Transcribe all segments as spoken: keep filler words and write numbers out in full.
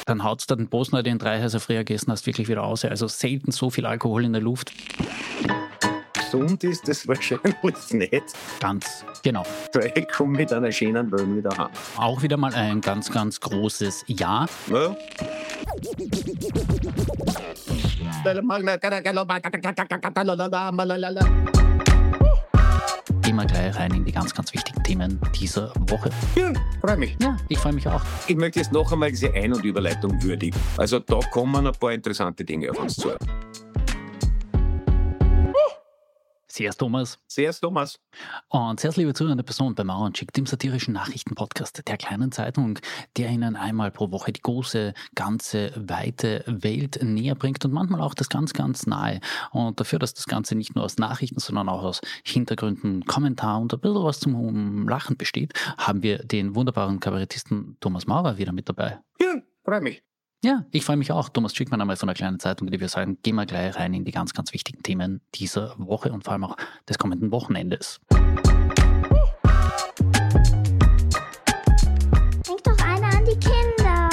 Dann haut's da den Bosner, den Dreihäuser früher gegessen hast, wirklich wieder aus. Also selten so viel Alkohol in der Luft. Gesund ist das wahrscheinlich nicht. Ganz genau. Ich komme mit einer schönen Wölbe wieder heim. Auch wieder mal ein ganz, ganz großes Ja. Ja. Gehen wir gleich rein in die ganz, ganz wichtigen Themen dieser Woche. Ja, freue mich. Ja, ich freue mich auch. Ich möchte jetzt noch einmal diese Ein- und Überleitung würdigen. Also da kommen ein paar interessante Dinge auf uns zu. Servus Thomas. Servus Thomas. Und sehr liebe zuhörende Person bei Mauernschick, dem satirischen Nachrichtenpodcast der kleinen Zeitung, der Ihnen einmal pro Woche die große, ganze, weite Welt näher bringt und manchmal auch das ganz, ganz nahe. Und dafür, dass das Ganze nicht nur aus Nachrichten, sondern auch aus Hintergründen, Kommentar und ein bisschen was zum Lachen besteht, haben wir den wunderbaren Kabarettisten Thomas Maurer wieder mit dabei. Ja, freue mich. Ja, ich freue mich auch. Thomas Schickmann einmal von der kleinen Zeitung, die wir sagen, gehen wir gleich rein in die ganz, ganz wichtigen Themen dieser Woche und vor allem auch des kommenden Wochenendes. Denk doch einer an die Kinder.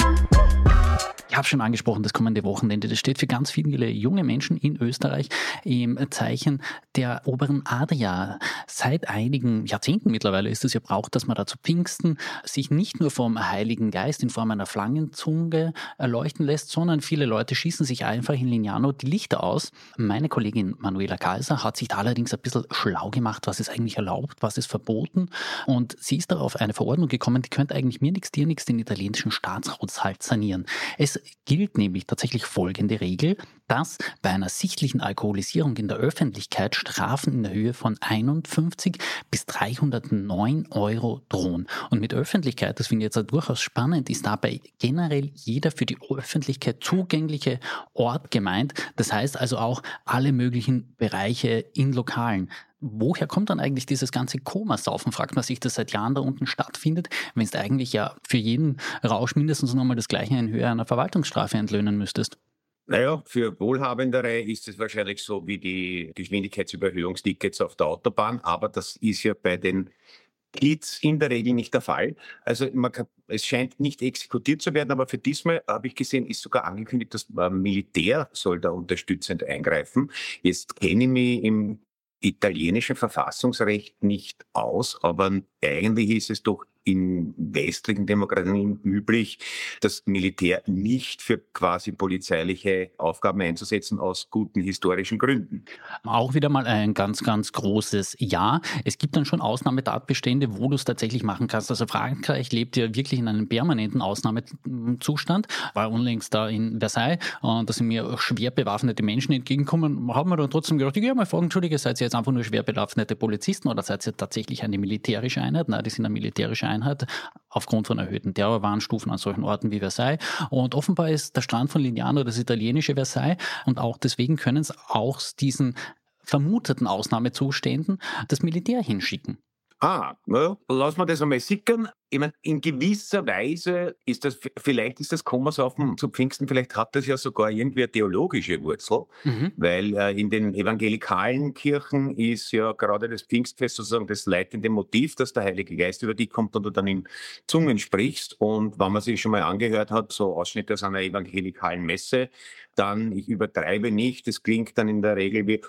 Ich habe schon angesprochen, das kommende Wochenende, das steht für ganz viele junge Menschen in Österreich im Zeichen der oberen Adria. Seit einigen Jahrzehnten mittlerweile ist es ja braucht, dass man da zu Pfingsten sich nicht nur vom Heiligen Geist in Form einer Flagenzunge erleuchten lässt, sondern viele Leute schießen sich einfach in Lignano die Lichter aus. Meine Kollegin Manuela Kaiser hat sich da allerdings ein bisschen schlau gemacht, was ist eigentlich erlaubt, was ist verboten, und sie ist darauf eine Verordnung gekommen, die könnte eigentlich mir nichts, dir nichts den italienischen Staatshaushalt sanieren. Es gilt nämlich tatsächlich folgende Regel, dass bei einer sichtlichen Alkoholisierung in der Öffentlichkeit Strafen in der Höhe von einundfünfzig bis dreihundertneun Euro drohen. Und mit Öffentlichkeit, das finde ich jetzt durchaus spannend, ist dabei generell jeder für die Öffentlichkeit zugängliche Ort gemeint. Das heißt also auch alle möglichen Bereiche in Lokalen. Woher kommt dann eigentlich dieses ganze Komasaufen, fragt man sich, das seit Jahren da unten stattfindet, wenn es eigentlich ja für jeden Rausch mindestens nochmal das Gleiche in Höhe einer Verwaltungsstrafe entlöhnen müsstest? Naja, für Wohlhabendere ist es wahrscheinlich so wie die Geschwindigkeitsüberhöhungstickets auf der Autobahn, aber das ist ja bei den Kids in der Regel nicht der Fall. Also man kann, es scheint nicht exekutiert zu werden, aber für diesmal habe ich gesehen, ist sogar angekündigt, das Militär soll da unterstützend eingreifen. Jetzt kenne ich mich im italienischen Verfassungsrecht nicht aus, aber eigentlich ist es doch in westlichen Demokratien üblich, das Militär nicht für quasi polizeiliche Aufgaben einzusetzen, aus guten historischen Gründen. Auch wieder mal ein ganz, ganz großes Ja. Es gibt dann schon Ausnahmetatbestände, wo du es tatsächlich machen kannst. Also Frankreich lebt ja wirklich in einem permanenten Ausnahmezustand. War unlängst da in Versailles und da sind mir schwer bewaffnete Menschen entgegengekommen. Haben wir dann trotzdem gedacht, ich gehe mal fragen, Entschuldige, seid ihr jetzt einfach nur schwer bewaffnete Polizisten oder seid ihr tatsächlich eine militärische Einheit? Nein, die sind eine militärische Einheit aufgrund von erhöhten Terrorwarnstufen an solchen Orten wie Versailles. Und offenbar ist der Strand von Lignano das italienische Versailles und auch deswegen können es auch diesen vermuteten Ausnahmezuständen das Militär hinschicken. Ah, na, lassen wir das einmal sickern. Ich meine, in gewisser Weise ist das, vielleicht ist das Komasaufen zu Pfingsten, vielleicht hat das ja sogar irgendwie eine theologische Wurzel, mhm. weil äh, in den evangelikalen Kirchen ist ja gerade das Pfingstfest sozusagen das leitende Motiv, dass der Heilige Geist über dich kommt und du dann in Zungen sprichst. Und wenn man sich schon mal angehört hat, so Ausschnitte aus einer evangelikalen Messe, dann, ich übertreibe nicht, das klingt dann in der Regel wie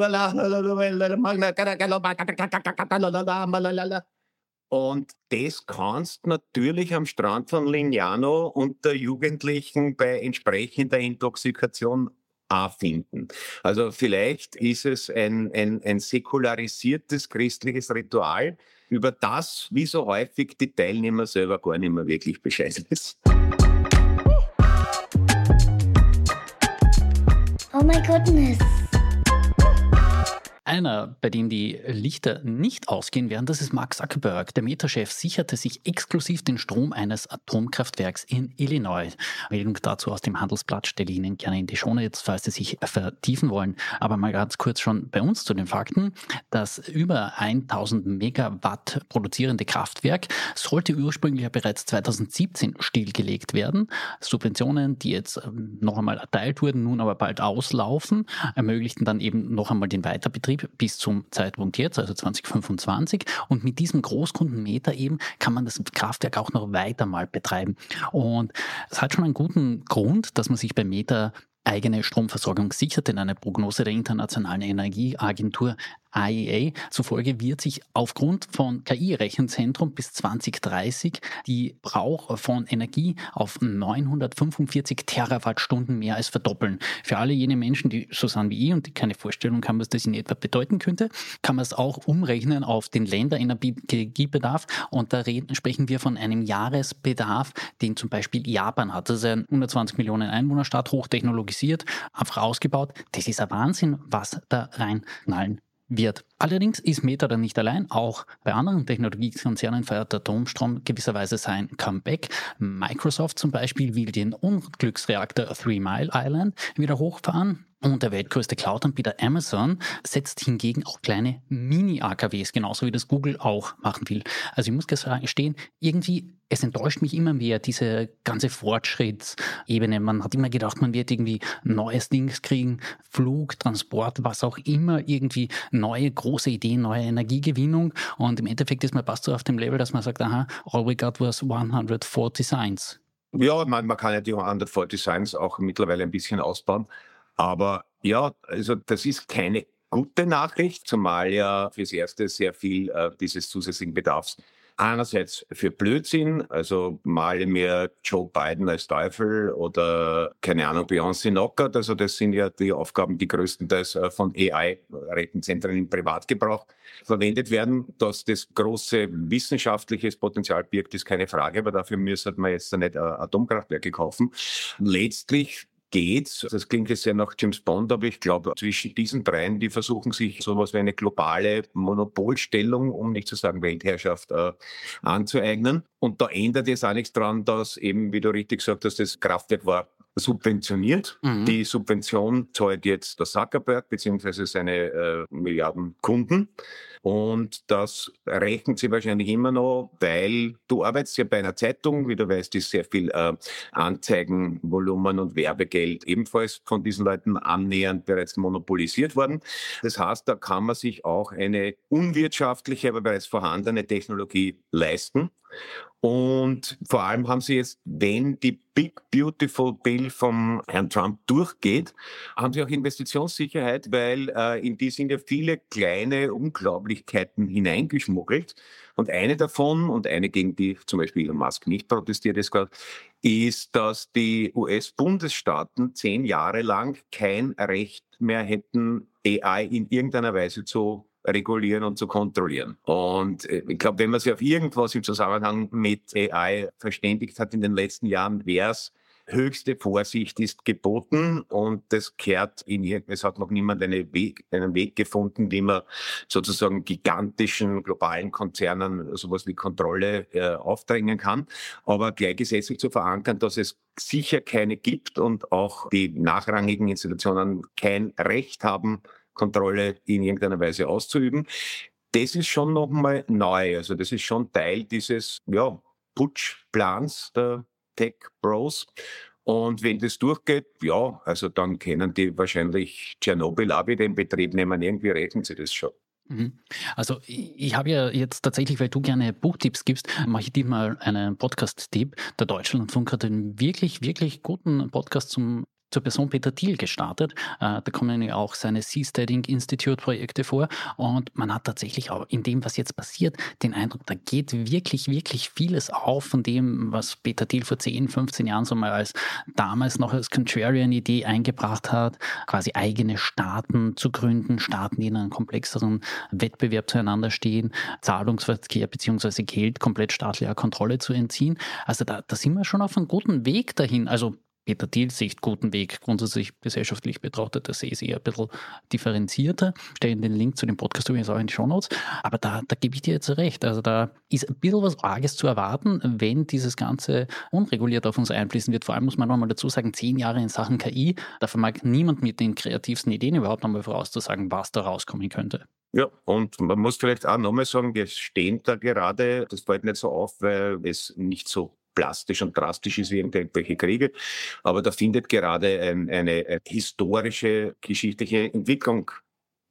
und das kannst natürlich am Strand von Lignano unter Jugendlichen bei entsprechender Intoxikation auch finden. Also vielleicht ist es ein, ein, ein säkularisiertes christliches Ritual, über das, wie so häufig, die Teilnehmer selber gar nicht mehr wirklich Bescheid wissen. Oh my goodness. Einer, bei dem die Lichter nicht ausgehen werden, das ist Mark Zuckerberg. Der Meta-Chef sicherte sich exklusiv den Strom eines Atomkraftwerks in Illinois. Meldung dazu aus dem Handelsblatt stelle ich Ihnen gerne in die Shownotes, falls Sie sich vertiefen wollen. Aber mal ganz kurz schon bei uns zu den Fakten. Das über tausend Megawatt produzierende Kraftwerk sollte ursprünglich ja bereits zweitausendsiebzehn stillgelegt werden. Subventionen, die jetzt noch einmal erteilt wurden, nun aber bald auslaufen, ermöglichten dann eben noch einmal den Weiterbetrieb. Betrieb bis zum Zeitpunkt jetzt, also zwanzig fünfundzwanzig. Und mit diesem Großkundenmeter eben kann man das Kraftwerk auch noch weiter mal betreiben. Und es hat schon einen guten Grund, dass man sich bei Meta eigene Stromversorgung sichert, denn eine Prognose der Internationalen Energieagentur I E A zufolge wird sich aufgrund von K I-Rechenzentrum bis zwanzig dreißig die Brauch von Energie auf neunhundertfünfundvierzig Terawattstunden mehr als verdoppeln. Für alle jene Menschen, die so sind wie ich und die keine Vorstellung haben, was das in etwa bedeuten könnte, kann man es auch umrechnen auf den Länderenergiebedarf und da reden, sprechen wir von einem Jahresbedarf, den zum Beispiel Japan hat. Das ist ein hundertzwanzig Millionen Einwohnerstaat, hochtechnologisiert, einfach ausgebaut. Das ist ein Wahnsinn, was da reinknallen wird. Allerdings ist Meta dann nicht allein. Auch bei anderen Technologiekonzernen feiert der Atomstrom gewisserweise sein Comeback. Microsoft zum Beispiel will den Unglücksreaktor Three Mile Island wieder hochfahren. Und der weltgrößte Cloud-Anbieter Amazon setzt hingegen auch kleine Mini-A K Ws, genauso wie das Google auch machen will. Also ich muss gestehen, irgendwie, es enttäuscht mich immer mehr, diese ganze Fortschrittsebene. Man hat immer gedacht, man wird irgendwie neues Dings kriegen, Flug, Transport, was auch immer, irgendwie neue große Ideen, neue Energiegewinnung. Und im Endeffekt ist man fast so auf dem Level, dass man sagt, aha, all we got was hundertforty Signs. Ja, man, man kann ja die hundertforty Signs auch mittlerweile ein bisschen ausbauen. Aber ja, also das ist keine gute Nachricht, zumal ja fürs Erste sehr viel äh, dieses zusätzlichen Bedarfs einerseits für Blödsinn, also male mir Joe Biden als Teufel oder, keine Ahnung, Beyoncé Knockout, also das sind ja die Aufgaben, die größtenteils äh, von A I-Rechenzentren im Privatgebrauch verwendet werden. Dass das große wissenschaftliches Potenzial birgt, ist keine Frage, aber dafür müsste man jetzt nicht äh, Atomkraftwerke kaufen. Letztlich geht's. Das klingt jetzt sehr nach James Bond, aber ich glaube, zwischen diesen dreien, die versuchen sich sowas wie eine globale Monopolstellung, um nicht zu sagen Weltherrschaft, äh, anzueignen. Und da ändert jetzt auch nichts dran, dass eben, wie du richtig gesagt hast, das Kraftwerk war subventioniert. Mhm. Die Subvention zahlt jetzt der Zuckerberg beziehungsweise seine äh, Milliarden Kunden. Und das rechnet sie wahrscheinlich immer noch, weil du arbeitest ja bei einer Zeitung, wie du weißt, ist sehr viel äh, Anzeigenvolumen und Werbegeld ebenfalls von diesen Leuten annähernd bereits monopolisiert worden. Das heißt, da kann man sich auch eine unwirtschaftliche, aber bereits vorhandene Technologie leisten. Und vor allem haben sie jetzt, wenn die Big Beautiful Bill vom Herrn Trump durchgeht, haben sie auch Investitionssicherheit, weil äh, in die sind ja viele kleine Unglaublichkeiten hineingeschmuggelt. Und eine davon, und eine gegen die zum Beispiel Elon Musk nicht protestiert ist gerade, ist, dass die U S-Bundesstaaten zehn Jahre lang kein Recht mehr hätten, A I in irgendeiner Weise zu regulieren und zu kontrollieren. Und ich glaube, wenn man sich auf irgendwas im Zusammenhang mit A I verständigt hat in den letzten Jahren, wäre es, höchste Vorsicht ist geboten und das kehrt in ihr, es hat noch niemand einen Weg, einen Weg gefunden, wie man sozusagen gigantischen globalen Konzernen sowas wie Kontrolle äh, aufdrängen kann, aber gleich gesetzlich zu verankern, dass es sicher keine gibt und auch die nachrangigen Institutionen kein Recht haben, Kontrolle in irgendeiner Weise auszuüben. Das ist schon nochmal neu. Also das ist schon Teil dieses ja, Putschplans der Tech Bros. Und wenn das durchgeht, ja, also dann können die wahrscheinlich Tschernobyl auch wieder in Betrieb nehmen. Irgendwie rechnen sie das schon. Also ich, ich habe ja jetzt tatsächlich, weil du gerne Buchtipps gibst, mache ich dir mal einen Podcast-Tipp. Der Deutschlandfunk hat einen wirklich, wirklich guten Podcast zum zur Person Peter Thiel gestartet. Äh, da kommen ja auch seine Seasteading Institute Projekte vor und man hat tatsächlich auch in dem, was jetzt passiert, den Eindruck, da geht wirklich, wirklich vieles auf von dem, was Peter Thiel vor zehn, fünfzehn Jahren so mal als damals noch als Contrarian-Idee eingebracht hat, quasi eigene Staaten zu gründen, Staaten, die in einem komplexeren Wettbewerb zueinander stehen, Zahlungsverkehr bzw. Geld komplett staatlicher Kontrolle zu entziehen. Also da, da sind wir schon auf einem guten Weg dahin. Also Peter Thiel sieht guten Weg, grundsätzlich gesellschaftlich betrachtet, das sehe ich eher ein bisschen differenzierter. Ich stelle den Link zu dem Podcast übrigens auch in die Shownotes. Aber da, da gebe ich dir jetzt recht. Also da ist ein bisschen was Arges zu erwarten, wenn dieses Ganze unreguliert auf uns einfließen wird. Vor allem muss man nochmal dazu sagen, zehn Jahre in Sachen K I, da vermag niemand mit den kreativsten Ideen überhaupt nochmal vorauszusagen, was da rauskommen könnte. Ja, und man muss vielleicht auch nochmal sagen, wir stehen da gerade, das fällt nicht so auf, weil es nicht so plastisch und drastisch ist wie irgendwelche Kriege. Aber da findet gerade ein, eine, eine historische, geschichtliche Entwicklung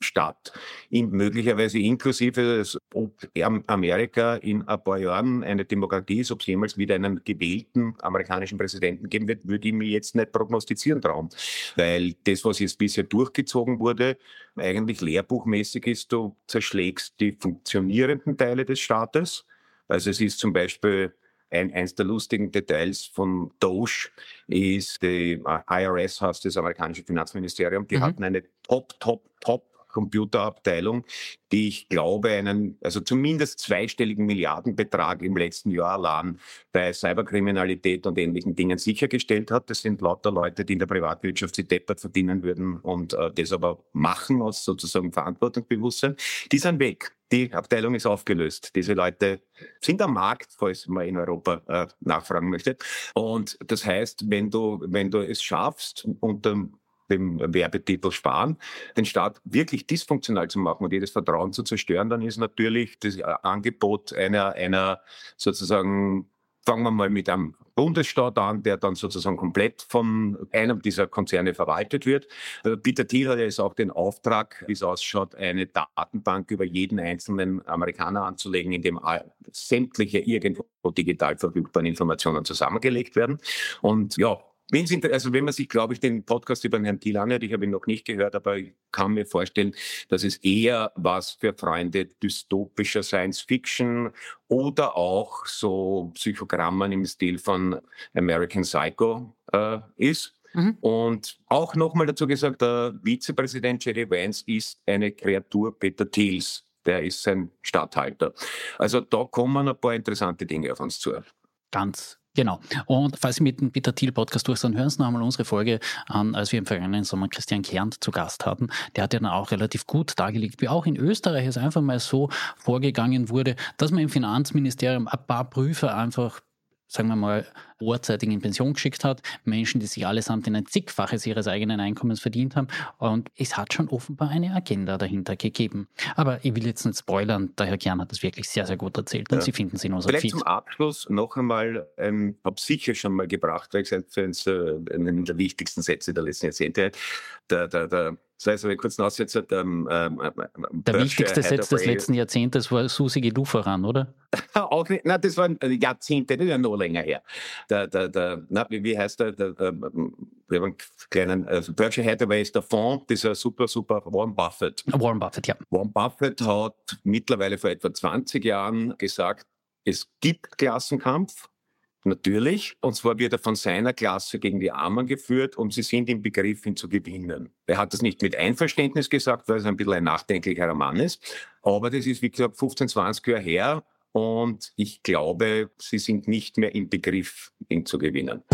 statt, in, möglicherweise inklusive, ob Amerika in ein paar Jahren eine Demokratie ist, ob es jemals wieder einen gewählten amerikanischen Präsidenten geben wird, würde ich mir jetzt nicht prognostizieren trauen. Weil das, was jetzt bisher durchgezogen wurde, eigentlich lehrbuchmäßig ist, du zerschlägst die funktionierenden Teile des Staates. Also es ist zum Beispiel ein, eins der lustigen Details von Doge ist, die I R S heißt das amerikanische Finanzministerium, die mhm. hatten eine top, top, top Computerabteilung, die ich glaube einen, also zumindest zweistelligen Milliardenbetrag im letzten Jahr allein bei Cyberkriminalität und ähnlichen Dingen sichergestellt hat. Das sind lauter Leute, die in der Privatwirtschaft sie deppert verdienen würden und äh, das aber machen aus sozusagen Verantwortungsbewusstsein. Die sind weg. Die Abteilung ist aufgelöst. Diese Leute sind am Markt, falls man in Europa äh, nachfragen möchte. Und das heißt, wenn du, wenn du es schaffst, unter dem Werbetitel sparen, den Staat wirklich dysfunktional zu machen und jedes Vertrauen zu zerstören, dann ist natürlich das Angebot einer, einer sozusagen, fangen wir mal mit einem Bundesstaat an, der dann sozusagen komplett von einem dieser Konzerne verwaltet wird. Peter Thiel hat ja jetzt auch den Auftrag, wie es ausschaut, eine Datenbank über jeden einzelnen Amerikaner anzulegen, in dem sämtliche irgendwo digital verfügbaren Informationen zusammengelegt werden. Und ja, Wenn Sie, also wenn man sich, glaube ich, den Podcast über den Herrn Thiel anhört, ich habe ihn noch nicht gehört, aber ich kann mir vorstellen, dass es eher was für Freunde dystopischer Science-Fiction oder auch so Psychogrammen im Stil von American Psycho äh, ist. Mhm. Und auch nochmal dazu gesagt, der Vizepräsident J D Vance ist eine Kreatur Peter Thiels. Der ist sein Statthalter. Also da kommen ein paar interessante Dinge auf uns zu. Ganz Genau. Und falls Sie mit dem Peter Thiel Podcast durch sind, hören Sie noch einmal unsere Folge an, als wir im vergangenen Sommer Christian Kerndt zu Gast hatten. Der hat ja dann auch relativ gut dargelegt, wie auch in Österreich es einfach mal so vorgegangen wurde, dass man im Finanzministerium ein paar Prüfer einfach, sagen wir mal, vorzeitig in Pension geschickt hat. Menschen, die sich allesamt in ein zigfaches ihres eigenen Einkommens verdient haben. Und es hat schon offenbar eine Agenda dahinter gegeben. Aber ich will jetzt nicht spoilern, der Herr Kern hat das wirklich sehr, sehr gut erzählt. Und ja. Sie finden sie in unserem Vielleicht Feed. Zum Abschluss noch einmal, ähm, habe sicher schon mal gebracht, weil ich gesagt habe, es äh, einen der wichtigsten Sätze der letzten Jahrzehnte. Der, der, der Das heißt, wenn ich kurz aussetze, ähm, ähm, der wichtigste Satz des letzten Jahrzehntes war Susi, geh du voran, oder? Auch nicht, nein, das waren Jahrzehnte, das ist ja noch länger her. Der, der, der, na, wie, wie heißt der? der, der wir haben einen kleinen, also Berkshire Hathaway ist der Fonds, dieser super, super Warren Buffett. Warren Buffett, ja. Warren Buffett hat mittlerweile vor etwa zwanzig Jahren gesagt, es gibt Klassenkampf. Natürlich, und zwar wird er von seiner Klasse gegen die Armen geführt und sie sind im Begriff, ihn zu gewinnen. Er hat das nicht mit Einverständnis gesagt, weil er ein bisschen ein nachdenklicherer Mann ist, aber das ist, wie gesagt, fünfzehn, zwanzig Jahre her und ich glaube, sie sind nicht mehr im Begriff, ihn zu gewinnen.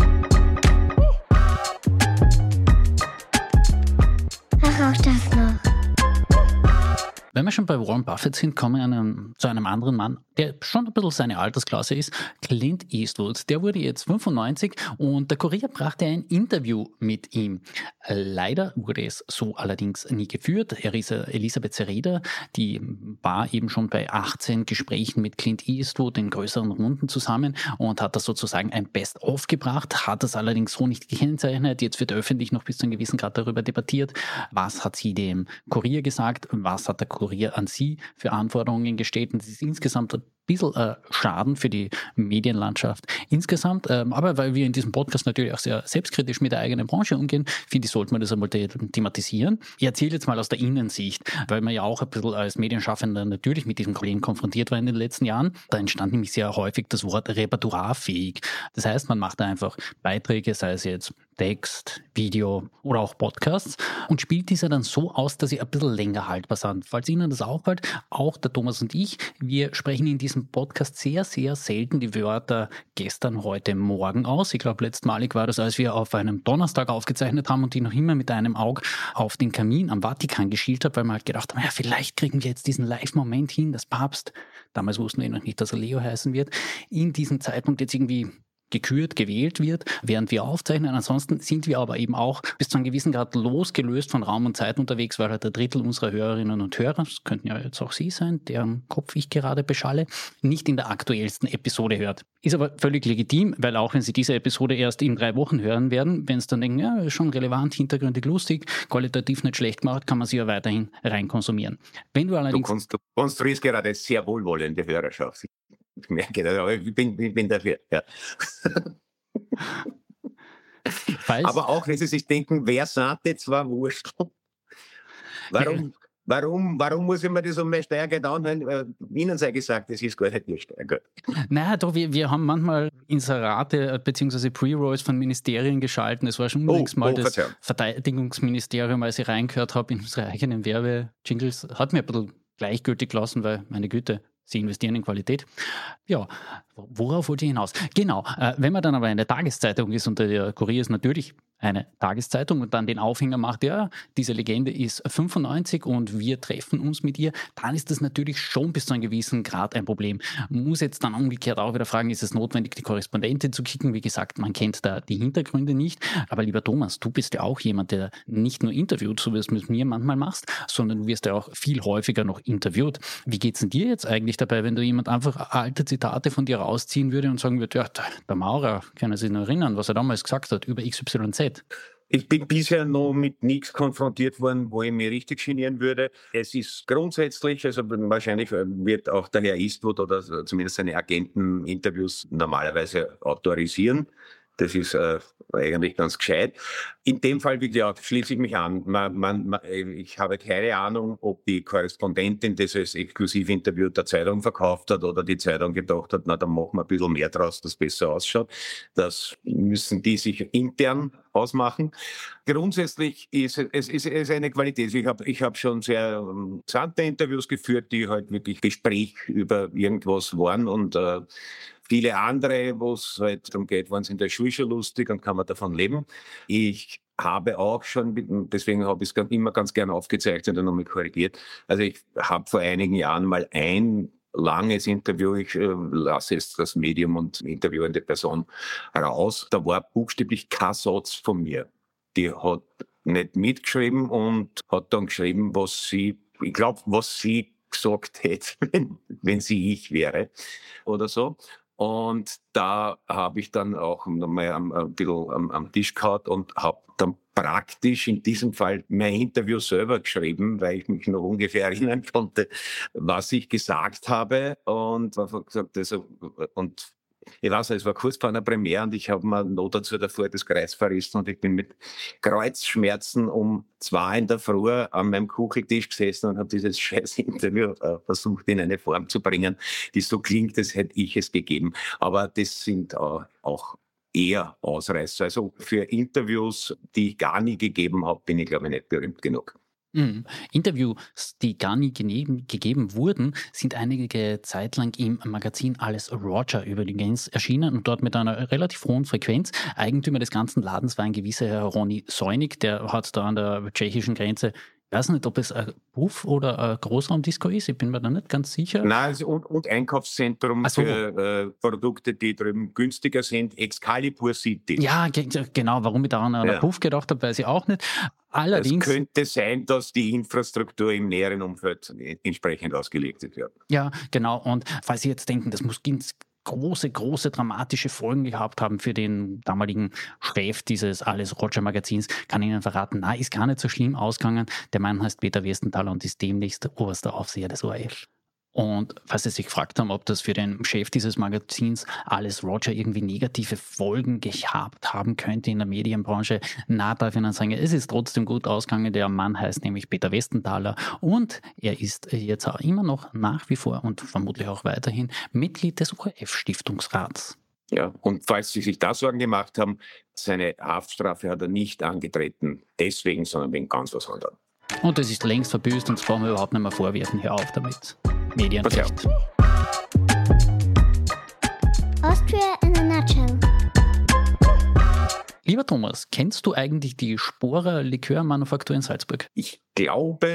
Ach, auch das noch. Wenn wir schon bei Warren Buffett sind, kommen wir einem, zu einem anderen Mann, der schon ein bisschen seine Altersklasse ist, Clint Eastwood. Der wurde jetzt fünfundneunzig und der Kurier brachte ein Interview mit ihm. Leider wurde es so allerdings nie geführt. Elisabeth Sereda, die war eben schon bei achtzehn Gesprächen mit Clint Eastwood in größeren Runden zusammen und hat das sozusagen ein Best-of gebracht, hat das allerdings so nicht gekennzeichnet. Jetzt wird öffentlich noch bis zu einem gewissen Grad darüber debattiert, was hat sie dem Kurier gesagt, was hat der Kurier an sie für Anforderungen gestellt. Und das ist insgesamt ein bisschen äh, Schaden für die Medienlandschaft insgesamt. Ähm, aber weil wir in diesem Podcast natürlich auch sehr selbstkritisch mit der eigenen Branche umgehen, finde ich, sollte man das einmal thematisieren. Ich erzähle jetzt mal aus der Innensicht, weil man ja auch ein bisschen als Medienschaffender natürlich mit diesem Kollegen konfrontiert war in den letzten Jahren. Da entstand nämlich sehr häufig das Wort repertoirfähig. Das heißt, man macht da einfach Beiträge, sei es jetzt Text, Video oder auch Podcasts und spielt diese dann so aus, dass sie ein bisschen länger haltbar sind. Falls Ihnen das auffällt, auch der Thomas und ich, wir sprechen in diesem Podcast sehr, sehr selten die Wörter gestern, heute, morgen aus. Ich glaube, letztmalig war das, als wir auf einem Donnerstag aufgezeichnet haben und ich noch immer mit einem Auge auf den Kamin am Vatikan geschielt habe, weil wir halt gedacht haben, ja, vielleicht kriegen wir jetzt diesen Live-Moment hin, dass Papst, damals wussten wir noch nicht, dass er Leo heißen wird, in diesem Zeitpunkt jetzt irgendwie gekürt, gewählt wird, während wir aufzeichnen. Ansonsten sind wir aber eben auch bis zu einem gewissen Grad losgelöst von Raum und Zeit unterwegs, weil halt ein Drittel unserer Hörerinnen und Hörer, das könnten ja jetzt auch Sie sein, deren Kopf ich gerade beschalle, nicht in der aktuellsten Episode hört. Ist aber völlig legitim, weil auch wenn Sie diese Episode erst in drei Wochen hören werden, wenn Sie dann denken, ja, ist schon relevant, hintergründig, lustig, qualitativ nicht schlecht gemacht, kann man sie ja weiterhin reinkonsumieren. Wenn du allerdings... Du, konst, du konstruierst gerade sehr wohlwollende Hörerschaft. Ich merke das, aber ich bin, ich bin dafür, ja. Falls, aber auch, wenn Sie sich denken, wer sagt jetzt, war wurscht. Warum, warum, warum muss ich mir das um meine Steuergeld anhören? Ihnen sei gesagt, das ist gar nicht Ihr Steuergeld. Naja, doch, wir, wir haben manchmal Inserate bzw. Pre-Rolls von Ministerien geschalten. Es war schon übrigens oh, mal oh, das Verzeihung. Verteidigungsministerium, als ich reingehört habe in unsere eigenen Werbe-Jingles. Hat mir ein bisschen gleichgültig gelassen, weil, meine Güte, Sie investieren in Qualität. Ja, worauf wollte ich hinaus? Genau, äh, wenn man dann aber eine Tageszeitung ist und der Kurier ist natürlich eine Tageszeitung und dann den Aufhänger macht, ja, diese Legende ist fünfundneunzig und wir treffen uns mit ihr, dann ist das natürlich schon bis zu einem gewissen Grad ein Problem. Man muss jetzt dann umgekehrt auch wieder fragen, ist es notwendig, die Korrespondentin zu kicken? Wie gesagt, man kennt da die Hintergründe nicht. Aber lieber Thomas, du bist ja auch jemand, der nicht nur interviewt, so wie du es mit mir manchmal machst, sondern du wirst ja auch viel häufiger noch interviewt. Wie geht's denn dir jetzt eigentlich dabei, wenn du jemand einfach alte Zitate von dir rausziehen würde und sagen würde, ja, der Maurer, können Sie sich noch erinnern, was er damals gesagt hat über X Y Z? Ich bin bisher noch mit nichts konfrontiert worden, wo ich mich richtig genieren würde. Es ist grundsätzlich, also wahrscheinlich wird auch der Herr Eastwood oder zumindest seine Agenten Interviews normalerweise autorisieren. Das ist äh, eigentlich ganz gescheit. In dem Fall, wie gesagt, schließe ich mich an. Man, man, man, ich habe keine Ahnung, ob die Korrespondentin das als Exklusivinterview der Zeitung verkauft hat oder die Zeitung gedacht hat, na, dann machen wir ein bisschen mehr draus, dass es besser ausschaut. Das müssen die sich intern ausmachen. Grundsätzlich ist es, es ist eine Qualität. Ich habe ich hab schon sehr interessante Interviews geführt, die halt wirklich Gespräch über irgendwas waren und äh, viele andere, wo es halt darum geht, waren es in der Schule schon lustig und kann man davon leben. Ich habe auch schon, deswegen habe ich es immer ganz gerne aufgezeichnet und nochmal korrigiert. Also ich habe vor einigen Jahren mal ein langes Interview, ich äh, lasse jetzt das Medium und interviewende Person raus. Da war buchstäblich kein Satz von mir. Die hat nicht mitgeschrieben und hat dann geschrieben, was sie, ich glaube, was sie gesagt hätte, wenn, wenn sie ich wäre oder so. Und da habe ich dann auch nochmal am, ein bisschen am, am Tisch gehauen und habe dann praktisch in diesem Fall mein Interview selber geschrieben, weil ich mich noch ungefähr erinnern konnte, was ich gesagt habe. Und einfach gesagt, also, und ich weiß, es war kurz vor einer Premiere und ich habe mir noch dazu davor das Kreuz verrissen und ich bin mit Kreuzschmerzen um zwei in der Früh an meinem Kucheltisch gesessen und habe dieses scheiß Interview äh, versucht in eine Form zu bringen, die so klingt, als hätte ich es gegeben. Aber das sind äh, auch eher Ausreißer. Also für Interviews, die ich gar nie gegeben habe, bin ich, glaube ich, nicht berühmt genug. Mhm. Interviews, die gar nie gene- gegeben wurden, sind einige Zeit lang im Magazin Alles Roger übrigens erschienen und dort mit einer relativ hohen Frequenz. Eigentümer des ganzen Ladens war ein gewisser Herr Ronny Soinig, der hat da an der tschechischen Grenze, ich weiß nicht, ob es ein Puff oder ein Großraumdisco ist, ich bin mir da nicht ganz sicher. Nein, also und, und Einkaufszentrum so. für äh, Produkte, die drüben günstiger sind, Excalibur City. Ja, ge- genau, warum ich daran an ja. einen Puff gedacht habe, weiß ich auch nicht. Allerdings, es könnte sein, dass die Infrastruktur im näheren Umfeld entsprechend ausgelegt wird. Ja, genau. Und falls Sie jetzt denken, das muss ganz große, große dramatische Folgen gehabt haben für den damaligen Chef dieses Alles Roger Magazins, kann ich Ihnen verraten, na, ist gar nicht so schlimm ausgegangen. Der Mann heißt Peter Westenthaler und ist demnächst der oberste Aufseher des O R F. Und falls Sie sich gefragt haben, ob das für den Chef dieses Magazins Alles Roger irgendwie negative Folgen gehabt haben könnte in der Medienbranche, na, darf ich Ihnen sagen, es ist trotzdem gut ausgegangen. Der Mann heißt nämlich Peter Westenthaler und er ist jetzt auch immer noch nach wie vor und vermutlich auch weiterhin Mitglied des O R F-Stiftungsrats. Ja, und falls Sie sich da Sorgen gemacht haben, seine Haftstrafe hat er nicht angetreten, deswegen, sondern wegen ganz was anderem. Und das ist längst verbüßt und das brauchen wir überhaupt nicht mehr vorwerfen. Hör auf damit. Medienrecht. Austria in a nutshell. Lieber Thomas, kennst du eigentlich die Sporer Likörmanufaktur in Salzburg? Ich glaube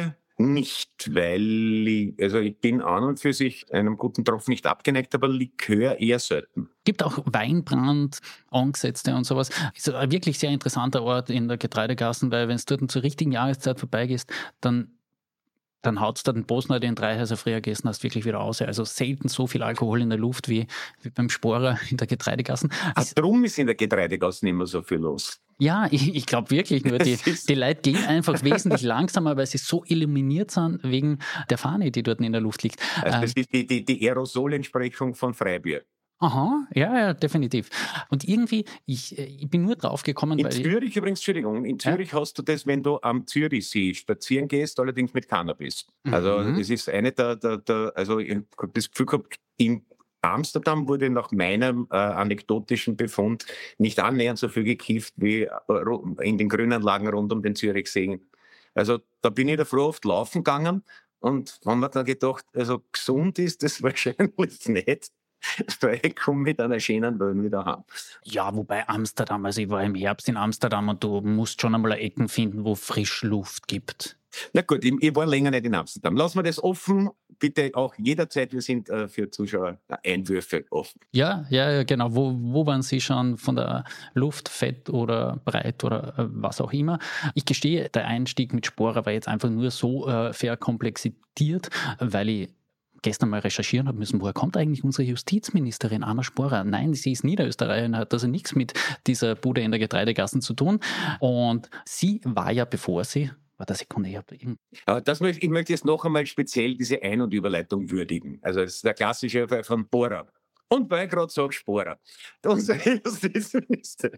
nicht, weil ich, also ich bin an und für sich einem guten Tropfen nicht abgeneigt, aber Likör eher selten. Gibt auch Weinbrand, Angesetzte und sowas. Ist ein wirklich sehr interessanter Ort in der Getreidegassen, weil wenn du dort zur richtigen Jahreszeit vorbeigehst, dann dann haut es da den Bosner, den drei Häuser früher gegessen hast, wirklich wieder aus. Also selten so viel Alkohol in der Luft wie, wie beim Sporer in der Getreidegassen. Ach, drum ist in der Getreidegassen immer so viel los. Ja, ich, ich glaube wirklich nur, die, die Leute gehen einfach wesentlich langsamer, weil sie so illuminiert sind wegen der Fahne, die dort in der Luft liegt. Also das ist die, die, die Aerosolentsprechung von Freibier. Aha, ja, ja, definitiv. Und irgendwie, ich, ich bin nur drauf gekommen, in weil Zürich ich, übrigens, Entschuldigung, in Zürich ja? hast du das, wenn du am Zürichsee spazieren gehst, allerdings mit Cannabis. Mhm. Also das ist eine der, der, der also ich habe das Gefühl gehabt, in Amsterdam wurde nach meinem äh, anekdotischen Befund nicht annähernd so viel gekifft wie in den Grünanlagen rund um den Zürichsee. Also da bin ich da früh oft laufen gegangen und wenn man dann gedacht, also gesund ist das wahrscheinlich nicht. Ich komme mit einer schönen Wellen wieder heim. Ja, wobei Amsterdam, also ich war im Herbst in Amsterdam und du musst schon einmal Ecken finden, wo frisch Luft gibt. Na gut, ich, ich war länger nicht in Amsterdam. Lassen wir das offen, bitte auch jederzeit, wir sind äh, für Zuschauer äh, Einwürfe offen. Ja, ja, ja, genau. Wo, wo waren Sie schon von der Luft, fett oder breit oder äh, was auch immer? Ich gestehe, der Einstieg mit Sporer war jetzt einfach nur so äh, verkomplexiert, weil ich gestern mal recherchieren habe müssen, woher kommt eigentlich unsere Justizministerin Anna Sporer? Nein, sie ist Niederösterreicherin, hat also nichts mit dieser Bude in der Getreidegassen zu tun. Und sie war ja, bevor sie, warte eine Sekunde, ich habe irgend... Das möchte, ich möchte jetzt noch einmal speziell diese Ein- und Überleitung würdigen. Also das ist der klassische Fall von Bohrer. Und weil ich gerade sage Sporer, unsere Justizministerin.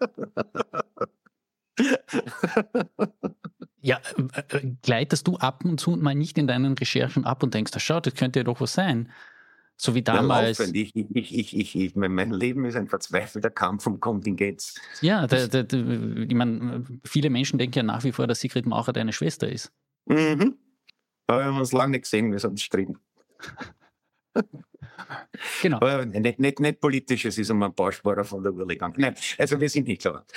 Ja, äh, gleitest du ab und zu mal nicht in deinen Recherchen ab und denkst, schau, das könnte ja doch was sein. So wie damals. Ja, ich, ich, ich, ich, ich, mein Leben ist ein verzweifelter Kampf um Kontingenz. Ja, der, der, der, ich meine, viele Menschen denken ja nach wie vor, dass Sigrid Maucher deine Schwester ist. Mhm. Aber wir haben uns lange nicht gesehen, wir sind gestritten. Genau. Aber nicht, nicht, nicht politisch, es ist um ein paar Sporer von der Uhr gegangen. Nein, also wir sind nicht klar.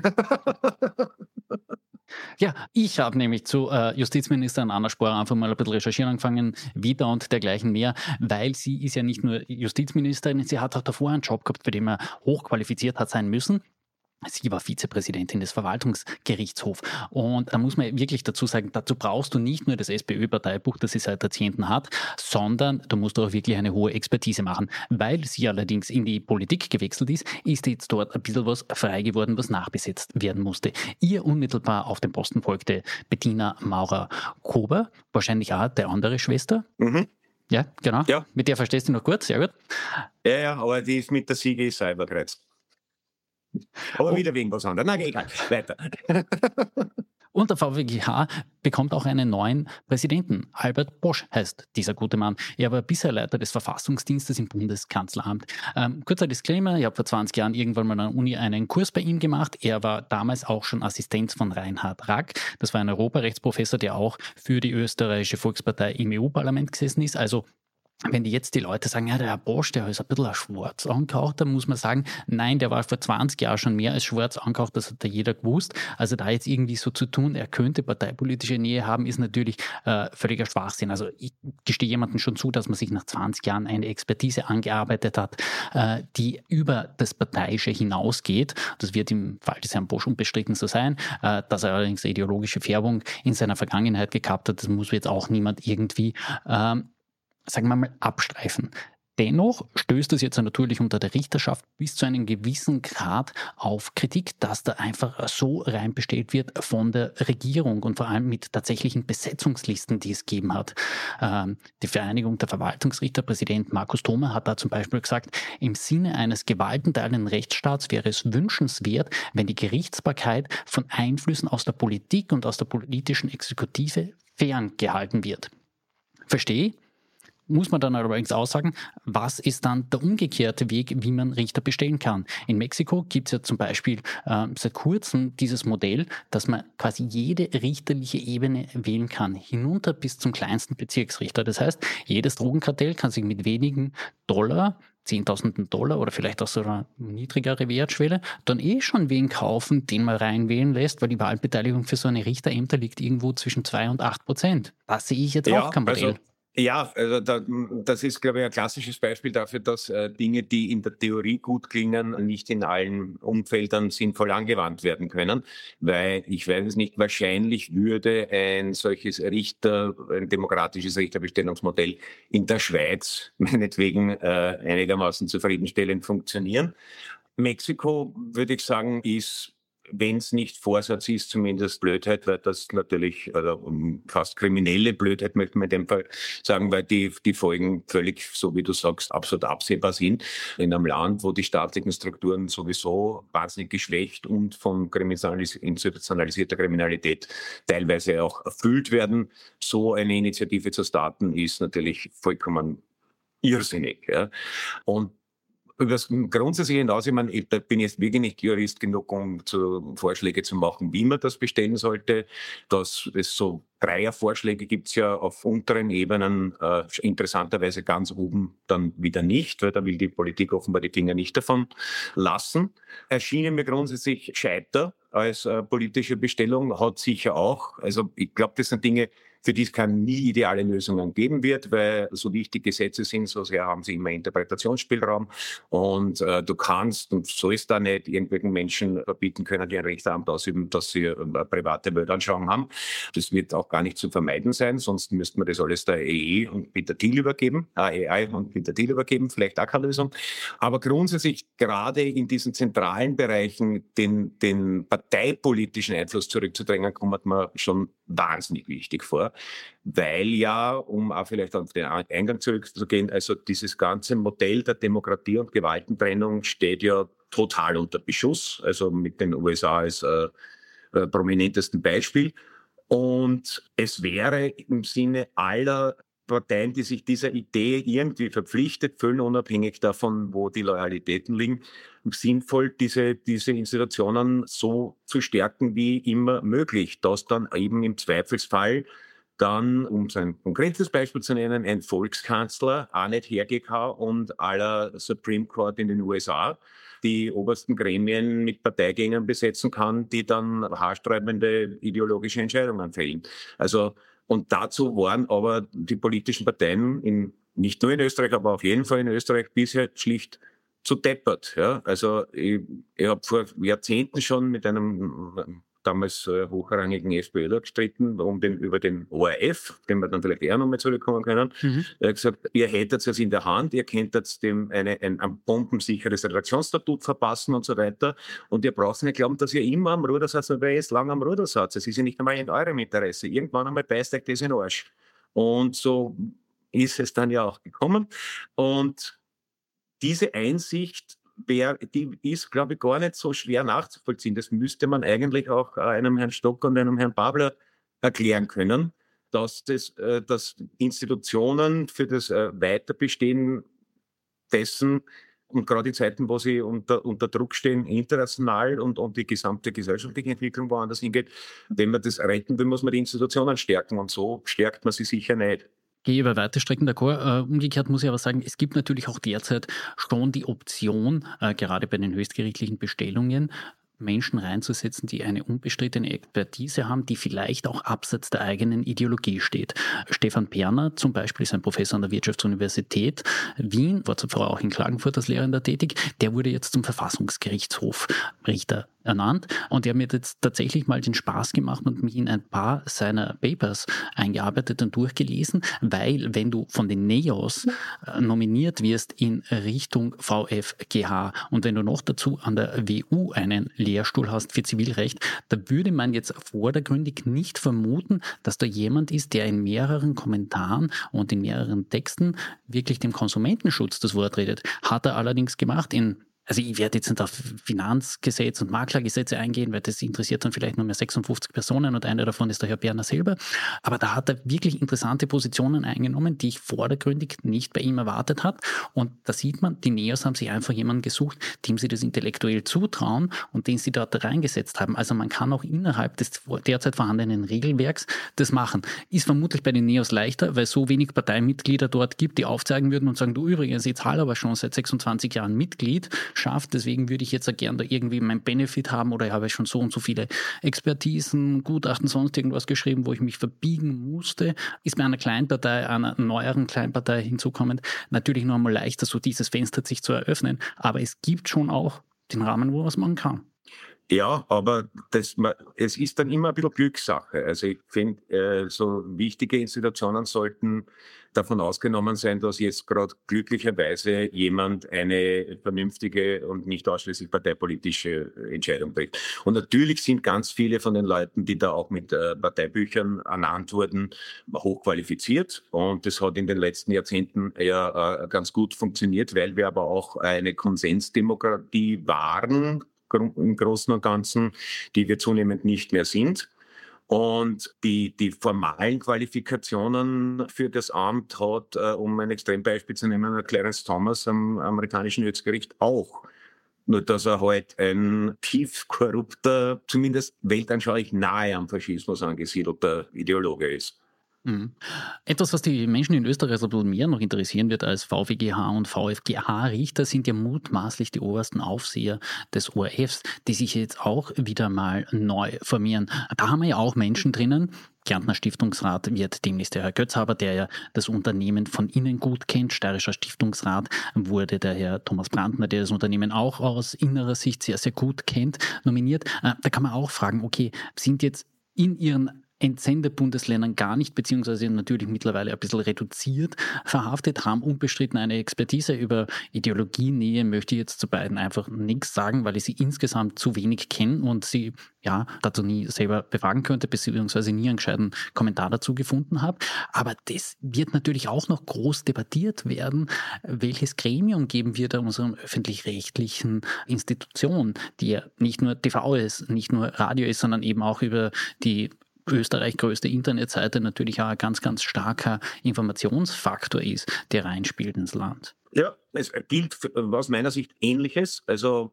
Ja, ich habe nämlich zu äh, Justizministerin Anna Sporer einfach mal ein bisschen recherchieren angefangen, wieder und dergleichen mehr, weil sie ist ja nicht nur Justizministerin, sie hat auch davor einen Job gehabt, für den man hochqualifiziert hat sein müssen. Sie war Vizepräsidentin des Verwaltungsgerichtshofs. Und da muss man wirklich dazu sagen, dazu brauchst du nicht nur das SPÖ-Parteibuch, das sie seit Jahrzehnten hat, sondern du musst auch wirklich eine hohe Expertise machen. Weil sie allerdings in die Politik gewechselt ist, ist jetzt dort ein bisschen was frei geworden, was nachbesetzt werden musste. Ihr unmittelbar auf den Posten folgte Bettina Maurer-Kober, wahrscheinlich auch der andere Schwester. Mhm. Ja, genau. Ja. Mit der verstehst du noch gut, sehr gut. Ja, ja, aber die ist mit der Siege Cyberkreuz. Aber oh. wieder wegen was anderes. Na, egal. Weiter. Und der V W G H bekommt auch einen neuen Präsidenten. Albert Bosch heißt dieser gute Mann. Er war bisher Leiter des Verfassungsdienstes im Bundeskanzleramt. Ähm, kurzer Disclaimer, ich habe vor zwanzig Jahren irgendwann mal an der Uni einen Kurs bei ihm gemacht. Er war damals auch schon Assistent von Reinhard Rack. Das war ein Europarechtsprofessor, der auch für die österreichische Volkspartei im E U-Parlament gesessen ist. Also wenn die jetzt die Leute sagen, ja, der Herr Bosch, der ist ein bisschen schwarz angehaucht, dann muss man sagen, nein, der war vor zwanzig Jahren schon mehr als schwarz angehaucht, das hat da jeder gewusst. Also da jetzt irgendwie so zu tun, er könnte parteipolitische Nähe haben, ist natürlich äh, völliger Schwachsinn. Also ich gestehe jemandem schon zu, dass man sich nach zwanzig Jahren eine Expertise angearbeitet hat, äh, die über das Parteiische hinausgeht. Das wird im Fall des Herrn Bosch unbestritten so sein. Äh, dass er allerdings eine ideologische Färbung in seiner Vergangenheit gehabt hat, das muss jetzt auch niemand irgendwie ähm, sagen wir mal, abstreifen. Dennoch stößt es jetzt natürlich unter der Richterschaft bis zu einem gewissen Grad auf Kritik, dass da einfach so reinbestellt wird von der Regierung und vor allem mit tatsächlichen Besetzungslisten, die es gegeben hat. Ähm, die Vereinigung der Verwaltungsrichter, Präsident Markus Thoma, hat da zum Beispiel gesagt, im Sinne eines gewaltenteilenden Rechtsstaats wäre es wünschenswert, wenn die Gerichtsbarkeit von Einflüssen aus der Politik und aus der politischen Exekutive ferngehalten wird. Verstehe? Muss man dann allerdings auch sagen, was ist dann der umgekehrte Weg, wie man Richter bestellen kann. In Mexiko gibt es ja zum Beispiel äh, seit kurzem dieses Modell, dass man quasi jede richterliche Ebene wählen kann, hinunter bis zum kleinsten Bezirksrichter. Das heißt, jedes Drogenkartell kann sich mit wenigen Dollar zehntausenden Dollar oder vielleicht auch so eine niedrigere Wertschwelle, dann eh schon wen kaufen, den man reinwählen lässt, weil die Wahlbeteiligung für so eine Richterämter liegt irgendwo zwischen zwei und acht Prozent. Das sehe ich jetzt Ja, auch kein Modell. also Ja, also da, das ist, glaube ich, ein klassisches Beispiel dafür, dass äh, Dinge, die in der Theorie gut klingen, nicht in allen Umfeldern sinnvoll angewandt werden können, weil ich weiß es nicht, wahrscheinlich würde ein solches Richter, ein demokratisches Richterbestellungsmodell in der Schweiz meinetwegen äh, einigermaßen zufriedenstellend funktionieren. Mexiko, würde ich sagen, ist, wenn es nicht Vorsatz ist, zumindest Blödheit, weil das natürlich, also fast kriminelle Blödheit möchte man in dem Fall sagen, weil die, die Folgen völlig, so wie du sagst, absolut absehbar sind. In einem Land, wo die staatlichen Strukturen sowieso wahnsinnig geschwächt und von kriminalis- institutionalisierter Kriminalität teilweise auch erfüllt werden, so eine Initiative zu starten, ist natürlich vollkommen irrsinnig. Ja. Und über das Grundsätzliche hinaus, ich meine, ich bin jetzt wirklich nicht Jurist genug, um zu, Vorschläge zu machen, wie man das bestellen sollte. Dass es so Dreiervorschläge gibt's ja auf unteren Ebenen, äh, interessanterweise ganz oben dann wieder nicht, weil da will die Politik offenbar die Finger nicht davon lassen. Erschienen mir grundsätzlich scheiter als äh, politische Bestellung, hat sicher auch, also ich glaube, das sind Dinge, für die es keine nie ideale Lösungen geben wird, weil so wichtig Gesetze sind, so sehr haben sie immer Interpretationsspielraum und äh, du kannst und sollst da nicht irgendwelchen Menschen verbieten können, die ein Rechtsamt ausüben, dass sie eine private Weltanschauung haben. Das wird auch gar nicht zu vermeiden sein, sonst müsste man das alles der E E und Peter Thiel übergeben, A E I und Peter Thiel übergeben, vielleicht auch keine Lösung. Aber grundsätzlich gerade in diesen zentralen Bereichen den, den parteipolitischen Einfluss zurückzudrängen, kommt mir schon wahnsinnig wichtig vor, weil ja, um auch vielleicht auf den Eingang zurückzugehen, also dieses ganze Modell der Demokratie und Gewaltentrennung steht ja total unter Beschuss, also mit den U S A als äh, äh, prominentesten Beispiel. Und es wäre im Sinne aller Parteien, die sich dieser Idee irgendwie verpflichtet fühlen, unabhängig davon, wo die Loyalitäten liegen, sinnvoll, diese, diese Institutionen so zu stärken wie immer möglich, dass dann eben im Zweifelsfall dann, um ein konkretes Beispiel zu nennen, ein Volkskanzler auch nicht hergehen kann und à la Supreme Court in den U S A die obersten Gremien mit Parteigängern besetzen kann, die dann haarsträubende ideologische Entscheidungen fällen. Also, und dazu waren aber die politischen Parteien in, nicht nur in Österreich, aber auf jeden Fall in Österreich bisher schlicht zu deppert. Ja? Also ich, ich habe vor Jahrzehnten schon mit einem damals äh, hochrangigen SPÖler gestritten um den, über den O R F, den wir dann vielleicht eher nochmal zurückkommen können. Mhm. Er hat gesagt, ihr hättet es in der Hand, ihr könntet dem eine, ein, ein bombensicheres Redaktionsstatut verpassen und so weiter. Und ihr braucht nicht glauben, dass ihr immer am Ruder seid, weil ihr jetzt lange am Ruder seid. Das ist ja nicht einmal in eurem Interesse. Irgendwann einmal beißt euch das in den Arsch. Und so ist es dann ja auch gekommen. Und diese Einsicht, Wer, die ist, glaube ich, gar nicht so schwer nachzuvollziehen. Das müsste man eigentlich auch einem Herrn Stock und einem Herrn Babler erklären können, dass, das, dass Institutionen für das Weiterbestehen dessen und gerade in Zeiten, wo sie unter, unter Druck stehen, international und, und die gesamte gesellschaftliche Entwicklung woanders hingeht, wenn man das retten will, muss man die Institutionen stärken und so stärkt man sie sicher nicht. Gehe über weite Strecken d'accord. Äh, umgekehrt muss ich aber sagen, es gibt natürlich auch derzeit schon die Option, äh, gerade bei den höchstgerichtlichen Bestellungen, Menschen reinzusetzen, die eine unbestrittene Expertise haben, die vielleicht auch abseits der eigenen Ideologie steht. Stefan Perner zum Beispiel ist ein Professor an der Wirtschaftsuniversität Wien, war zuvor auch in Klagenfurt als Lehrender tätig, der wurde jetzt zum Verfassungsgerichtshof Richter ernannt und der hat mir jetzt tatsächlich mal den Spaß gemacht und mich in ein paar seiner Papers eingearbeitet und durchgelesen, weil wenn du von den Neos äh, nominiert wirst in Richtung V F G H und wenn du noch dazu an der W U einen Lehrstuhl hast für Zivilrecht, da würde man jetzt vordergründig nicht vermuten, dass da jemand ist, der in mehreren Kommentaren und in mehreren Texten wirklich dem Konsumentenschutz das Wort redet. Hat er allerdings gemacht in also ich werde jetzt nicht auf Finanzgesetz und Maklergesetze eingehen, weil das interessiert dann vielleicht nur mehr sechsundfünfzig Personen und einer davon ist der Herr Berner selber. Aber da hat er wirklich interessante Positionen eingenommen, die ich vordergründig nicht bei ihm erwartet habe. Und da sieht man, die Neos haben sich einfach jemanden gesucht, dem sie das intellektuell zutrauen und den sie dort reingesetzt haben. Also man kann auch innerhalb des derzeit vorhandenen Regelwerks das machen. Ist vermutlich bei den Neos leichter, weil es so wenig Parteimitglieder dort gibt, die aufzeigen würden und sagen, du übrigens, jetzt Hall aber schon seit sechsundzwanzig Jahren Mitglied schafft, deswegen würde ich jetzt auch gerne da irgendwie mein Benefit haben oder ich habe schon so und so viele Expertisen, Gutachten, sonst irgendwas geschrieben, wo ich mich verbiegen musste. Ist bei einer Kleinpartei, einer neueren Kleinpartei hinzukommend, natürlich noch einmal leichter, so dieses Fenster sich zu eröffnen. Aber es gibt schon auch den Rahmen, wo man es machen kann. Ja, aber das, es ist dann immer ein bisschen Glückssache. Also ich finde, äh, so wichtige Institutionen sollten davon ausgenommen sein, dass jetzt gerade glücklicherweise jemand eine vernünftige und nicht ausschließlich parteipolitische Entscheidung trifft. Und natürlich sind ganz viele von den Leuten, die da auch mit äh, Parteibüchern ernannt wurden, hochqualifiziert. Und das hat in den letzten Jahrzehnten ja äh, ganz gut funktioniert, weil wir aber auch eine Konsensdemokratie waren, im Großen und Ganzen, die wir zunehmend nicht mehr sind. Und die, die formalen Qualifikationen für das Amt hat, äh, um ein Extrembeispiel zu nehmen, Clarence Thomas am amerikanischen Höchstgericht auch. Nur dass er halt ein tief korrupter, zumindest weltanschaulich nahe am Faschismus angesiedelter Ideologe ist. Mhm. Etwas, was die Menschen in Österreich so ein bisschen mehr noch interessieren wird als V W G H und V F G H-Richter, sind ja mutmaßlich die obersten Aufseher des O R Fs, die sich jetzt auch wieder mal neu formieren. Da haben wir ja auch Menschen drinnen. Kärntner Stiftungsrat wird demnächst der Herr Götzhaber, der ja das Unternehmen von innen gut kennt. Steirischer Stiftungsrat wurde der Herr Thomas Brandner, der das Unternehmen auch aus innerer Sicht sehr, sehr gut kennt, nominiert. Da kann man auch fragen, okay, sind jetzt in ihren Entsendebundesländern gar nicht, beziehungsweise natürlich mittlerweile ein bisschen reduziert verhaftet, haben unbestritten eine Expertise. Über Ideologienähe möchte ich jetzt zu beiden einfach nichts sagen, weil ich sie insgesamt zu wenig kenne und sie ja dazu nie selber befragen könnte, beziehungsweise nie einen gescheiten Kommentar dazu gefunden habe. Aber das wird natürlich auch noch groß debattiert werden. Welches Gremium geben wir da unserem öffentlich-rechtlichen Institution, die ja nicht nur T V ist, nicht nur Radio ist, sondern eben auch über die Österreich größte Internetseite natürlich auch ein ganz, ganz starker Informationsfaktor ist, der reinspielt ins Land. Ja, es gilt aus meiner Sicht Ähnliches. Also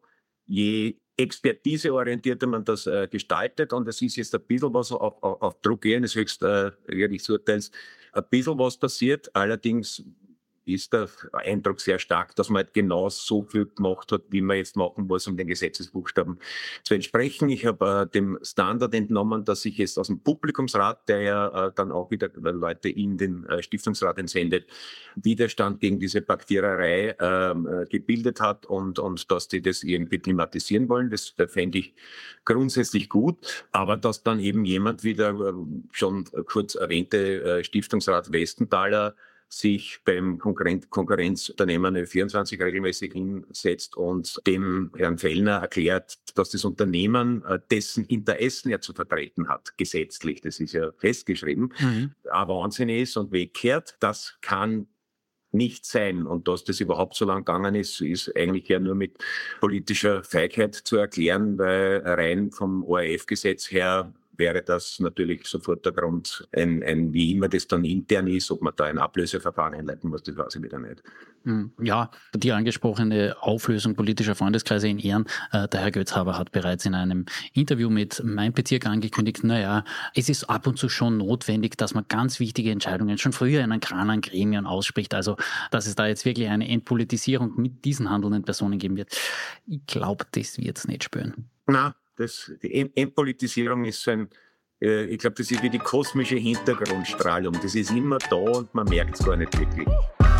je expertiseorientierter man das äh, gestaltet, und es ist jetzt ein bisschen was auf, auf, auf Druck eines höchsten äh, Gerichtsurteils, ein bisschen was passiert. Allerdings ist der Eindruck sehr stark, dass man halt genau so viel gemacht hat, wie man jetzt machen muss, um den Gesetzesbuchstaben zu entsprechen. Ich habe äh, dem Standard entnommen, dass sich jetzt aus dem Publikumsrat, der ja äh, dann auch wieder Leute in den äh, Stiftungsrat entsendet, Widerstand gegen diese Paktiererei äh, gebildet hat und, und dass die das irgendwie thematisieren wollen. Das, das fände ich grundsätzlich gut. Aber dass dann eben jemand wieder äh, schon kurz erwähnte äh, Stiftungsrat Westenthaler sich beim Konkurren- Konkurrenzunternehmen Ö vierundzwanzig regelmäßig hinsetzt und dem Herrn Fellner erklärt, dass das Unternehmen dessen Interessen er zu vertreten hat, gesetzlich, das ist ja festgeschrieben, mhm. ein Wahnsinn ist und wegkehrt, das kann nicht sein. Und dass das überhaupt so lang gegangen ist, ist eigentlich ja nur mit politischer Feigheit zu erklären, weil rein vom O R F-Gesetz her wäre das natürlich sofort der Grund, ein, ein, wie immer das dann intern ist, ob man da ein Ablöseverfahren einleiten muss, das weiß ich wieder nicht. Ja, die angesprochene Auflösung politischer Freundeskreise in Ehren, äh, der Herr Götzhaber hat bereits in einem Interview mit Mein Bezirk angekündigt, naja, es ist ab und zu schon notwendig, dass man ganz wichtige Entscheidungen schon früher in einem klaren Gremien ausspricht, also dass es da jetzt wirklich eine Entpolitisierung mit diesen handelnden Personen geben wird. Ich glaube, das wird es nicht spüren. Na. Das, die Entpolitisierung ist so ein, äh, ich glaube, das ist wie die kosmische Hintergrundstrahlung. Das ist immer da und man merkt es gar nicht wirklich.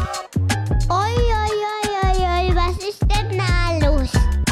Oi, oi, oi, oi, oi, was ist denn da los?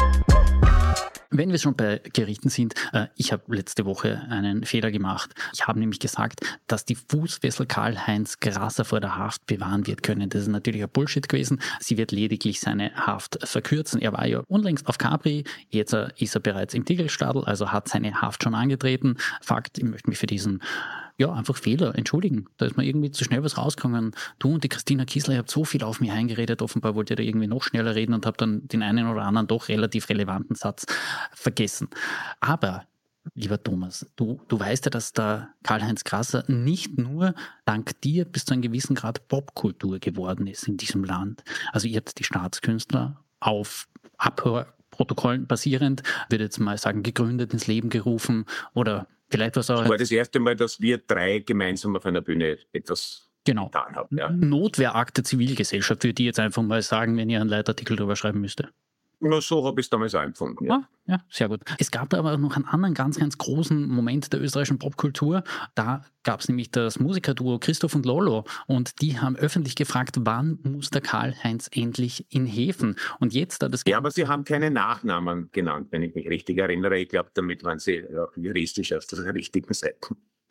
Wenn wir schon bei Gerichten sind, äh, ich habe letzte Woche einen Fehler gemacht. Ich habe nämlich gesagt, dass die Fußfessel Karl-Heinz Grasser vor der Haft bewahren wird können. Das ist natürlich ein Bullshit gewesen. Sie wird lediglich seine Haft verkürzen. Er war ja unlängst auf Capri, jetzt ist er bereits im Tiggelstadel, also hat seine Haft schon angetreten. Fakt, ich möchte mich für diesen ja, einfach Fehler, entschuldigen. Da ist mir irgendwie zu schnell was rausgegangen. Du und die Christina Kiesler, ihr habt so viel auf mich eingeredet, offenbar wollt ihr da irgendwie noch schneller reden und habt dann den einen oder anderen doch relativ relevanten Satz vergessen. Aber, lieber Thomas, du, du weißt ja, dass der Karl-Heinz Krasser nicht nur dank dir bis zu einem gewissen Grad Popkultur geworden ist in diesem Land. Also ihr habt die Staatskünstler auf Abhörprotokollen basierend, würde jetzt mal sagen, gegründet, ins Leben gerufen oder vielleicht was auch... Das war das erste Mal, dass wir drei gemeinsam auf einer Bühne etwas genau. getan haben. Ja. Notwehrakt der Zivilgesellschaft, würde ich jetzt einfach mal sagen, wenn ihr einen Leitartikel darüber schreiben müsste. Nur so habe ich es damals auch empfunden. Ja. Ah, ja, sehr gut. Es gab da aber noch einen anderen ganz, ganz großen Moment der österreichischen Popkultur. Da gab es nämlich das Musikerduo Christoph und Lolo und die haben öffentlich gefragt, wann muss der Karl-Heinz endlich in Häfen? Und jetzt da das... Ja, aber sie haben keine Nachnamen genannt, wenn ich mich richtig erinnere. Ich glaube, damit waren sie ja, juristisch auf der richtigen Seite.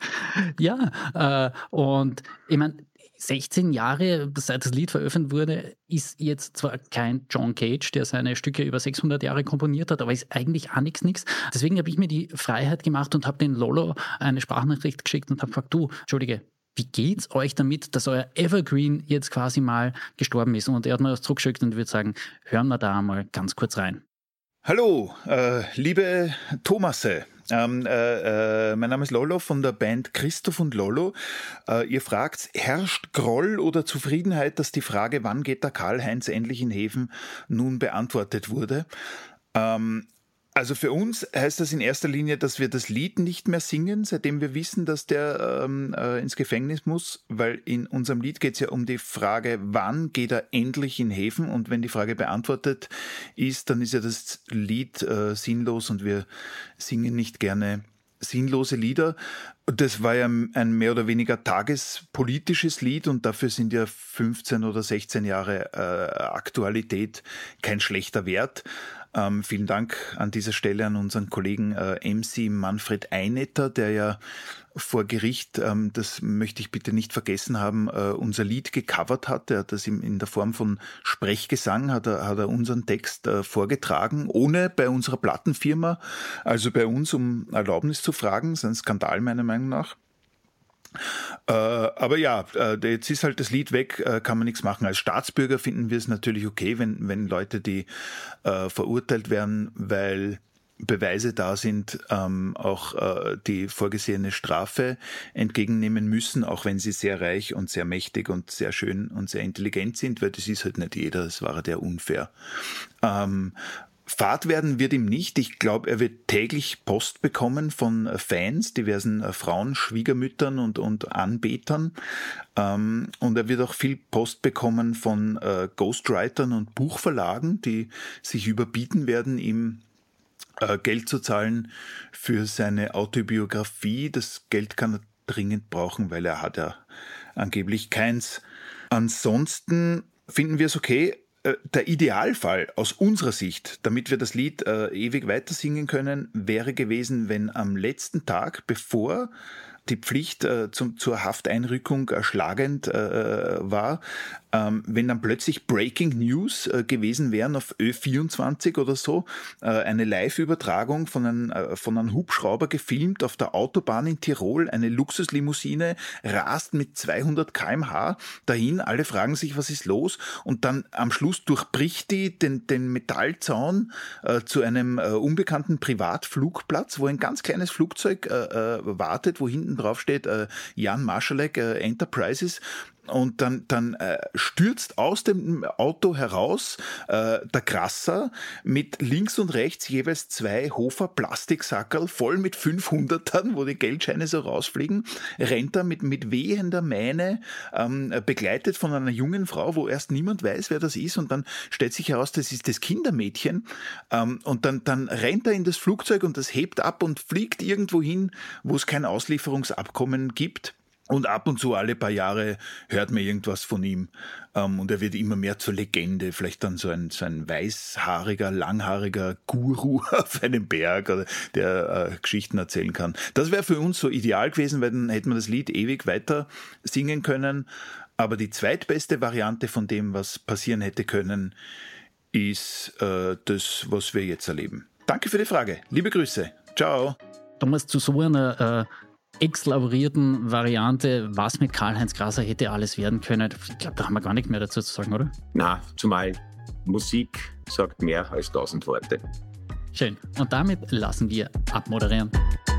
Ja, äh, und ich meine, sechzehn Jahre, seit das Lied veröffentlicht wurde, ist jetzt zwar kein John Cage, der seine Stücke über sechshundert Jahre komponiert hat, aber ist eigentlich auch nichts, nichts. Deswegen habe ich mir die Freiheit gemacht und habe den Lolo eine Sprachnachricht geschickt und habe gefragt, du, Entschuldige, wie geht's euch damit, dass euer Evergreen jetzt quasi mal gestorben ist? Und er hat mir das zurückgeschickt und würde sagen, hören wir da mal ganz kurz rein. Hallo, äh, liebe Thomasse. Ähm, äh, äh, mein Name ist Lolo von der Band Christoph und Lolo. Äh, ihr fragt, herrscht Groll oder Zufriedenheit, dass die Frage, wann geht der Karl-Heinz endlich in Häfen, nun beantwortet wurde? Ähm, Also für uns heißt das in erster Linie, dass wir das Lied nicht mehr singen, seitdem wir wissen, dass der ähm, äh, ins Gefängnis muss, weil in unserem Lied geht es ja um die Frage, wann geht er endlich in Häfen? Und wenn die Frage beantwortet ist, dann ist ja das Lied äh, sinnlos und wir singen nicht gerne sinnlose Lieder. Das war ja ein mehr oder weniger tagespolitisches Lied und dafür sind ja fünfzehn oder sechzehn Jahre äh, Aktualität kein schlechter Wert. Ähm, vielen Dank an dieser Stelle an unseren Kollegen äh, M C Manfred Einetter, der ja vor Gericht, ähm, das möchte ich bitte nicht vergessen haben, äh, unser Lied gecovert hat. Er hat das in, in der Form von Sprechgesang, hat er, hat er unseren Text äh, vorgetragen, ohne bei unserer Plattenfirma, also bei uns, um Erlaubnis zu fragen. Das ist ein Skandal meiner Meinung nach. Äh, aber ja, äh, jetzt ist halt das Lied weg, äh, kann man nichts machen. Als Staatsbürger finden wir es natürlich okay, wenn, wenn Leute, die äh, verurteilt werden, weil Beweise da sind, ähm, auch äh, die vorgesehene Strafe entgegennehmen müssen, auch wenn sie sehr reich und sehr mächtig und sehr schön und sehr intelligent sind, weil das ist halt nicht jeder, das war der unfair. Ähm, Fahrt werden wird ihm nicht. Ich glaube, er wird täglich Post bekommen von Fans, diversen Frauen, Schwiegermüttern und, und Anbetern. Ähm, und er wird auch viel Post bekommen von äh, Ghostwritern und Buchverlagen, die sich überbieten werden, ihm äh, Geld zu zahlen für seine Autobiografie. Das Geld kann er dringend brauchen, weil er hat ja angeblich keins. Ansonsten finden wir es okay. Der Idealfall aus unserer Sicht, damit wir das Lied äh, ewig weiter singen können, wäre gewesen, wenn am letzten Tag, bevor die Pflicht äh, zum, zur Hafteinrückung erschlagend äh, war, ähm, wenn dann plötzlich Breaking News äh, gewesen wären auf Ö vierundzwanzig oder so, äh, eine Live-Übertragung von einem, äh, von einem Hubschrauber gefilmt auf der Autobahn in Tirol, eine Luxuslimousine rast mit zweihundert Kilometer pro Stunde dahin, alle fragen sich, was ist los? Und dann am Schluss durchbricht die den, den Metallzaun äh, zu einem äh, unbekannten Privatflugplatz, wo ein ganz kleines Flugzeug äh, äh, wartet, wo hinten drauf steht äh, Jan Marschalek äh, Enterprises. Und dann, dann äh, stürzt aus dem Auto heraus äh, der Krasser mit links und rechts jeweils zwei Hofer Plastiksackerl voll mit fünfhundertern, wo die Geldscheine so rausfliegen, rennt er mit, mit wehender Mähne, ähm, begleitet von einer jungen Frau, wo erst niemand weiß, wer das ist, und dann stellt sich heraus, das ist das Kindermädchen, ähm, und dann, dann rennt er in das Flugzeug und das hebt ab und fliegt irgendwo hin, wo es kein Auslieferungsabkommen gibt. Und ab und zu alle paar Jahre hört man irgendwas von ihm, ähm, und er wird immer mehr zur Legende, vielleicht dann so ein, so ein weißhaariger, langhaariger Guru auf einem Berg, oder, der äh, Geschichten erzählen kann. Das wäre für uns so ideal gewesen, weil dann hätten wir das Lied ewig weiter singen können. Aber die zweitbeste Variante von dem, was passieren hätte können, ist äh, das, was wir jetzt erleben. Danke für die Frage. Liebe Grüße. Ciao. Damals zu so einer äh exlaborierten Variante, was mit Karl-Heinz Grasser hätte alles werden können, ich glaube, da haben wir gar nicht mehr dazu zu sagen, oder? Na, zumal Musik sagt mehr als tausend Worte. Schön. Und damit lassen wir abmoderieren.